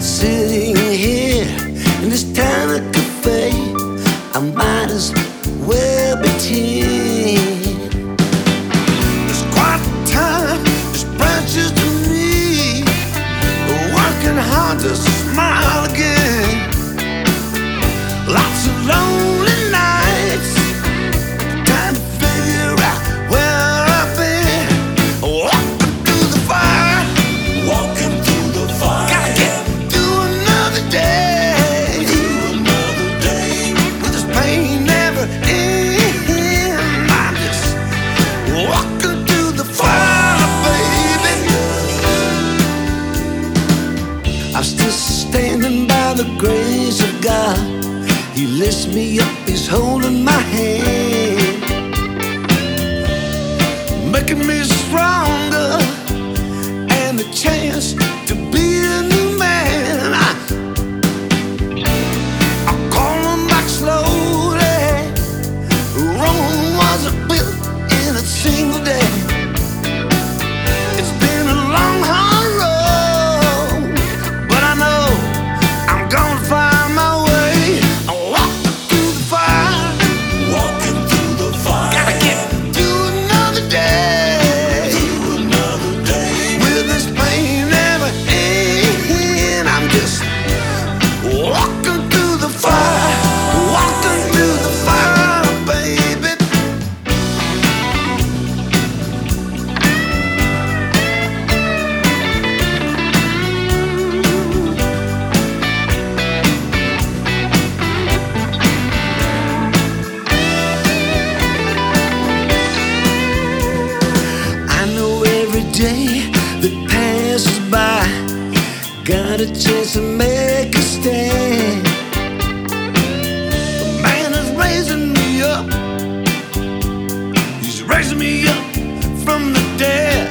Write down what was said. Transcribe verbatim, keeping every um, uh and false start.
Sitting here in this tiny cafe, I might as well be ten. It's quite the time, this branches to me, working hard to smile again. Lots of lonely nights, trying to figure out where I've been. Walking through the fire, Walking through the fire. gotta get through another day. Through another day. With this pain never ends, I'm just walking through the fire, baby. I'm still standing by the grace of God. He lifts me up, he's holding my hand, making me stronger, and a chance to be a new man. I, I'm calling back slowly. Rome wasn't built in a single day. It's been a long, hard road, but I know I'm gonna find my way. I'm walking through the fire, Walking through the fire. gotta get through another day. Through another day. Will this pain never end? I'm just walking through the fire, walking through the fire, baby. I know every day that passes by, got a chance to make a stand. The man is raising me up, he's raising me up from the dead.